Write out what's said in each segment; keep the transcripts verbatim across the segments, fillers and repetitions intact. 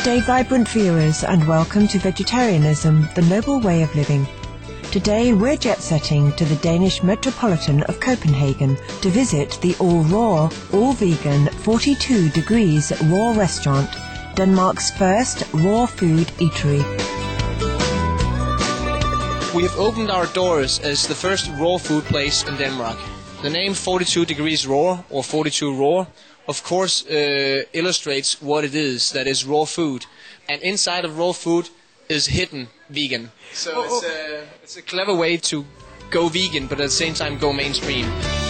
day, vibrant viewers, and welcome to Vegetarianism, the Noble Way of Living. Today we're jet-setting to the Danish Metropolitan of Copenhagen to visit the all-raw, all-vegan forty-two degrees Raw restaurant, Denmark's first raw food eatery. We have opened our doors as the first raw food place in Denmark. The name forty-two degrees Raw, or forty-two Raw, of course uh, illustrates what it is, that is raw food. And inside of raw food is hidden vegan. So oh, it's, a, it's a clever way to go vegan, but at the same time go mainstream.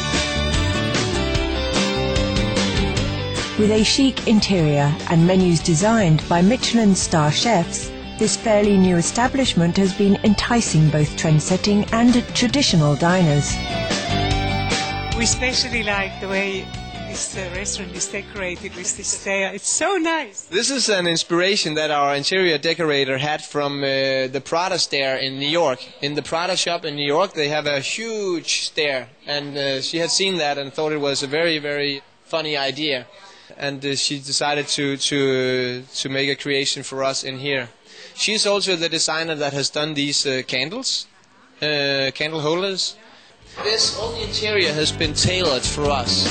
With a chic interior and menus designed by Michelin star chefs, this fairly new establishment has been enticing both trend-setting and traditional diners. We especially like the way this uh, restaurant is decorated with this stair. It's so nice. This is an inspiration that our interior decorator had from uh, the Prada stair in New York. In the Prada shop in New York, they have a huge stair, and uh, she had seen that and thought it was a very, very funny idea. And uh, she decided to to to make a creation for us in here. She's also the designer that has done these uh, candles, uh, candle holders. This whole interior has been tailored for us.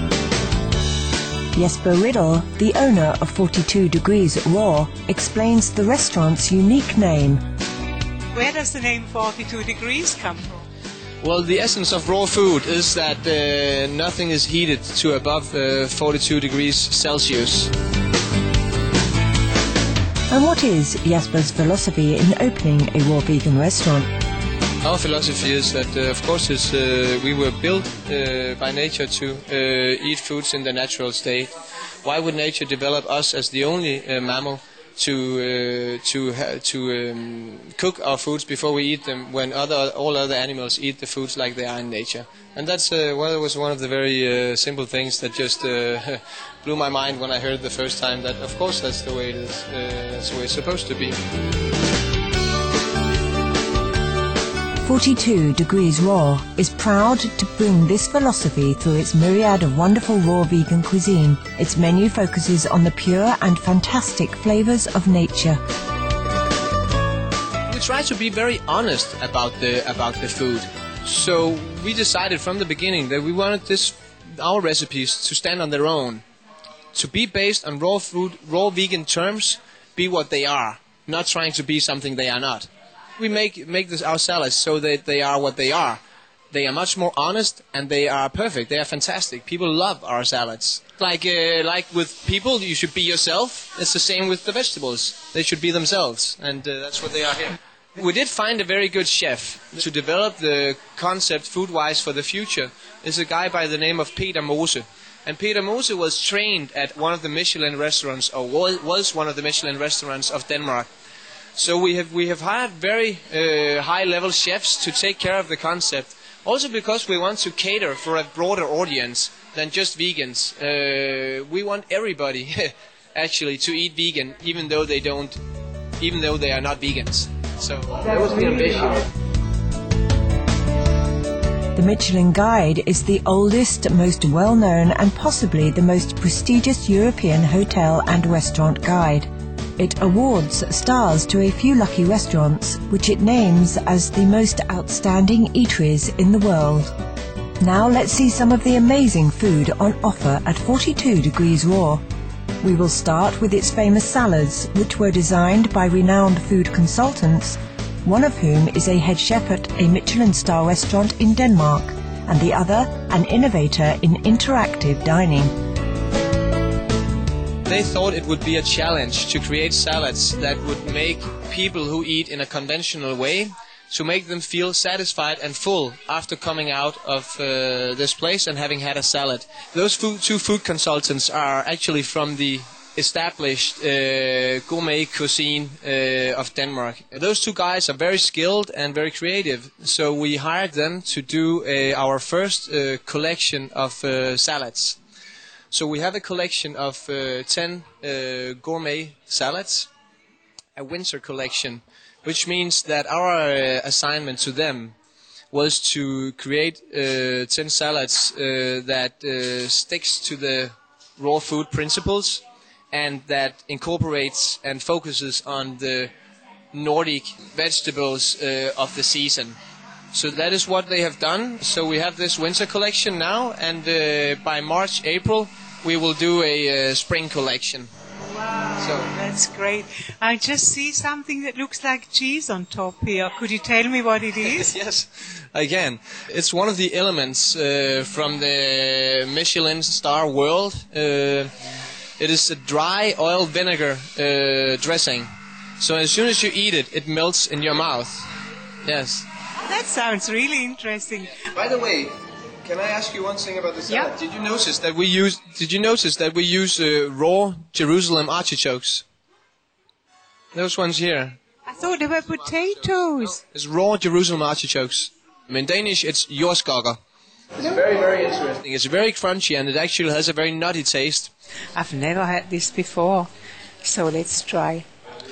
Jesper Riddle, the owner of forty-two degrees Raw, explains the restaurant's unique name. Where does the name forty-two degrees come from? Well, the essence of raw food is that uh, nothing is heated to above uh, forty-two degrees Celsius. And what is Jesper's philosophy in opening a raw vegan restaurant? Our philosophy is that, uh, of course, is, uh, we were built uh, by nature to uh, eat foods in the natural state. Why would nature develop us as the only uh, mammal to uh, to ha to um, cook our foods before we eat them, when other all other animals eat the foods like they are in nature? And that's uh, well, it was one of the very uh, simple things that just uh, blew my mind when I heard it the first time. That of course that's the way it is. Uh, that's the way it's supposed to be. forty-two degrees Raw is proud to bring this philosophy through its myriad of wonderful raw vegan cuisine. Its menu focuses on the pure and fantastic flavors of nature. We try to be very honest about the about the food. So we decided from the beginning that we wanted this our recipes to stand on their own, to be based on raw food, raw vegan terms, be what they are, not trying to be something they are not. We make make this our salads so that they are what they are. They are much more honest, and they are perfect. They are fantastic. People love our salads. Like uh, like with people, you should be yourself. It's the same with the vegetables. They should be themselves, and uh, that's what they are here. We did find a very good chef to develop the concept food-wise for the future. Is a guy by the name of Peter Mose. And Peter Mose was trained at one of the Michelin restaurants, or was one of the Michelin restaurants of Denmark. So we have we have hired very uh, high-level chefs to take care of the concept. Also because we want to cater for a broader audience than just vegans. Uh, we want everybody actually to eat vegan, even though they don't, even though they are not vegans. So that was the ambition. The Michelin Guide is the oldest, most well-known and possibly the most prestigious European hotel and restaurant guide. It awards stars to a few lucky restaurants, which it names as the most outstanding eateries in the world. Now let's see some of the amazing food on offer at forty-two degrees Raw. We will start with its famous salads, which were designed by renowned food consultants, one of whom is a head chef at a Michelin star restaurant in Denmark, and the other an innovator in interactive dining. They thought it would be a challenge to create salads that would make people who eat in a conventional way, to make them feel satisfied and full after coming out of uh, this place and having had a salad. Those food, two food consultants are actually from the established uh, gourmet cuisine uh, of Denmark. Those two guys are very skilled and very creative, so we hired them to do uh, our first uh, collection of uh, salads. So we have a collection of uh, ten uh, gourmet salads, a winter collection, which means that our uh, assignment to them was to create uh, ten salads uh, that uh, sticks to the raw food principles and that incorporates and focuses on the Nordic vegetables uh, of the season. So that is what they have done. So we have this winter collection now, and uh, by March, April, we will do a uh, spring collection. Wow, So- that's great. I just see something that looks like cheese on top here. Could you tell me what it is? Yes, again, it's one of the elements uh, from the Michelin star world. Uh, it is a dry oil vinegar uh, dressing. So as soon as you eat it, it melts in your mouth. Yes. That sounds really interesting. By the way, can I ask you one thing about the salad? Yeah. Did you notice that we use? Did you notice that we use uh, raw Jerusalem artichokes? Those ones here. I thought they were potatoes. It's raw Jerusalem artichokes. In Danish, it's jordskokker. It's very, very interesting. It's very crunchy, and it actually has a very nutty taste. I've never had this before, so let's try.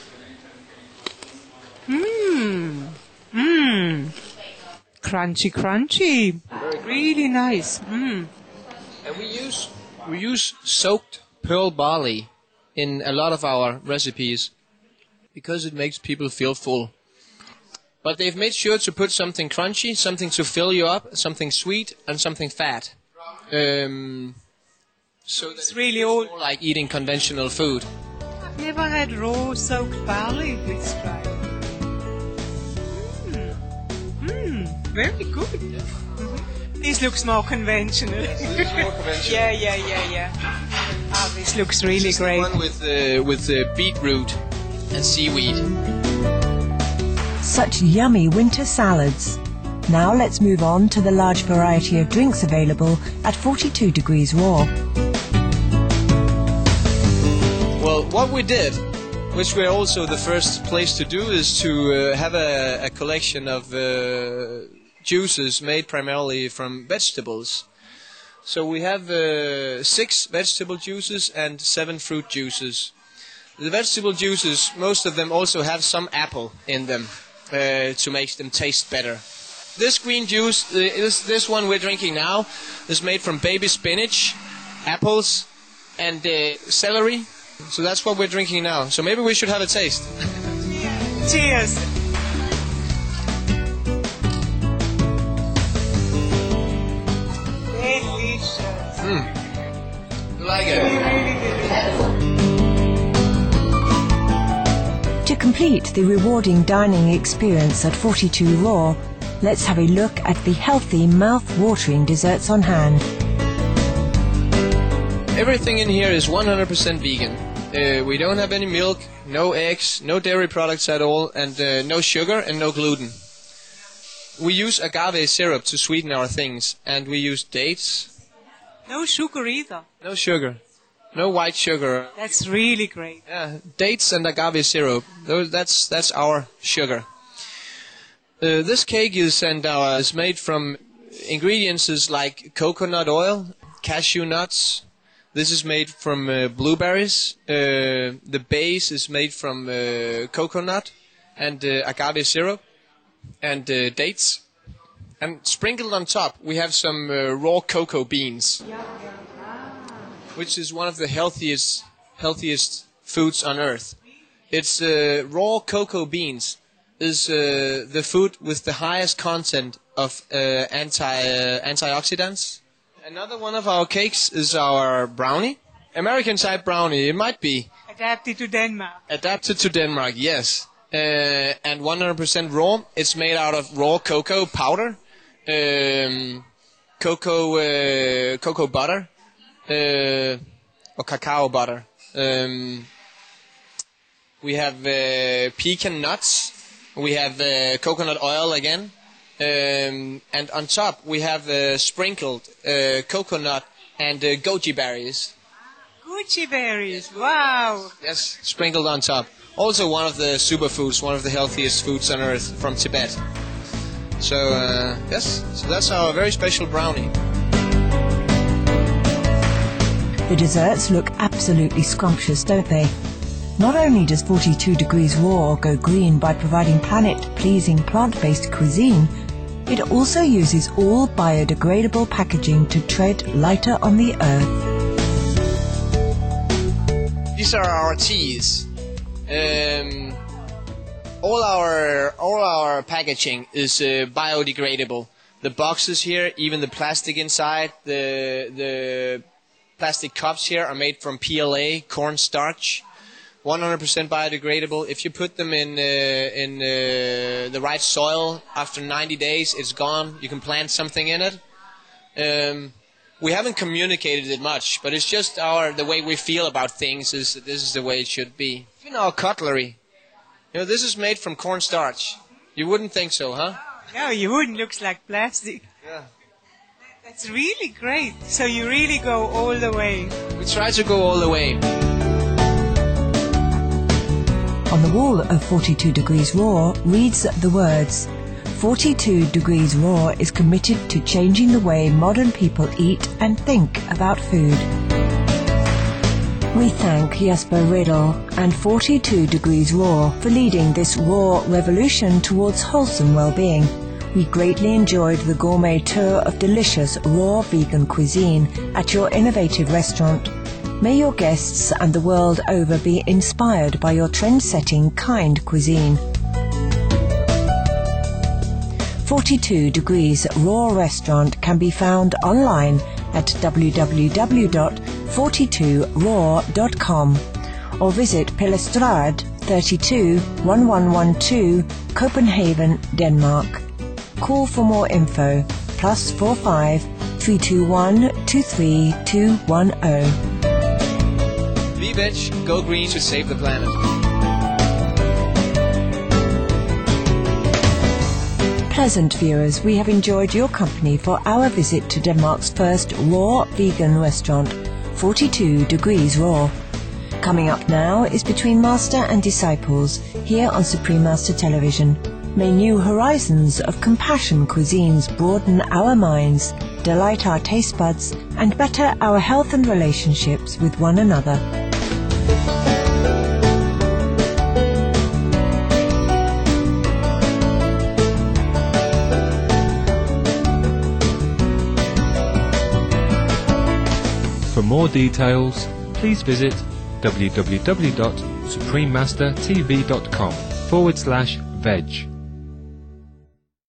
Mmm, mmm, crunchy, crunchy. Really nice. Mmm. And we use we use soaked pearl barley in a lot of our recipes because it makes people feel full. But they've made sure to put something crunchy, something to fill you up, something sweet, and something fat. Um, so It's that really all. more like eating conventional food. I've never had raw soaked barley. Let's try. Mmm, mmm, very good. Mhm. This looks more conventional. This is more conventional. Yeah, yeah, yeah, yeah. Ah, this looks really This is the great. one with uh, with uh, beetroot and seaweed. Such yummy winter salads. Now let's move on to the large variety of drinks available at forty-two degrees raw. Well, what we did, which we're also the first place to do, is to uh, have a, a collection of uh, juices made primarily from vegetables. So we have uh, six vegetable juices and seven fruit juices. The vegetable juices, most of them also have some apple in them uh, to make them taste better. This green juice, uh, this, this one we're drinking now, is made from baby spinach, apples, and uh, celery. So that's what we're drinking now. So maybe we should have a taste. Cheers. Delicious. You like it? To complete the rewarding dining experience at forty-two raw, let's have a look at the healthy, mouth-watering desserts on hand. Everything in here is one hundred percent vegan. Uh, we don't have any milk, no eggs, no dairy products at all, and uh, no sugar and no gluten. We use agave syrup to sweeten our things, and we use dates. No sugar either. No sugar. No white sugar. That's really great. Yeah, dates and agave syrup. Those, that's that's our sugar. Uh, this cake is and uh, is made from ingredients like coconut oil, cashew nuts. This is made from uh, blueberries. Uh, the base is made from uh, coconut and uh, agave syrup and uh, dates. And sprinkled on top, we have some uh, raw cocoa beans, which is one of the healthiest healthiest foods on earth. It's uh, raw cocoa beans is uh, the food with the highest content of uh, anti uh, antioxidants. Another one of our cakes is our brownie, American type brownie. It might be Adapted to Denmark. adapted to Denmark, yes, uh, and one hundred percent raw. It's made out of raw cocoa powder, um, cocoa uh, cocoa butter. Uh, or cacao butter. Um, we have uh, pecan nuts. We have uh, coconut oil again. Um, and on top we have uh, sprinkled uh, coconut and uh, goji berries. Goji berries. Wow. Yes, sprinkled on top. Also one of the superfoods, one of the healthiest foods on earth from Tibet. So, uh, yes, so that's our very special brownie. The desserts look absolutely scrumptious, don't they? Not only does forty-two degrees raw go green by providing planet-pleasing plant-based cuisine, it also uses all biodegradable packaging to tread lighter on the earth. De these are our teas. Um, all our all our packaging is uh, biodegradable. The boxes here, even the plastic inside, the the plastic cups here are made from P L A, corn starch, one hundred percent biodegradable. If you put them in uh, in uh, the right soil, after ninety days, it's gone. You can plant something in it. Um, we haven't communicated it much, but it's just our the way we feel about things. Is this is the way it should be. Even our cutlery, you know, this is made from corn starch. You wouldn't think so, huh? No, you wouldn't. Looks like plastic. Yeah. That's really great. So you really go all the way. We try to go all the way. On the wall of forty-two Degrees Raw reads the words, forty-two Degrees Raw is committed to changing the way modern people eat and think about food. We thank Jesper Riddle and forty-two Degrees Raw for leading this raw revolution towards wholesome well-being. We greatly enjoyed the gourmet tour of delicious raw vegan cuisine at your innovative restaurant. May your guests and the world over be inspired by your trend-setting kind cuisine. forty-two Degrees Raw Restaurant can be found online at w w w dot forty-two raw dot com or visit Pilestrad thirty-two, eleven twelve, Copenhagen, Denmark. Call for more info, plus four five, three two one, two three two one zero. Be veg, go green to save the planet. Pleasant viewers, we have enjoyed your company for our visit to Denmark's first raw vegan restaurant, forty-two Degrees Raw. Coming up now is Between Master and Disciples, here on Supreme Master Television. May new horizons of compassion cuisines broaden our minds, delight our taste buds, and better our health and relationships with one another. For more details, please visit w w w dot supreme master t v dot com forward slash veg.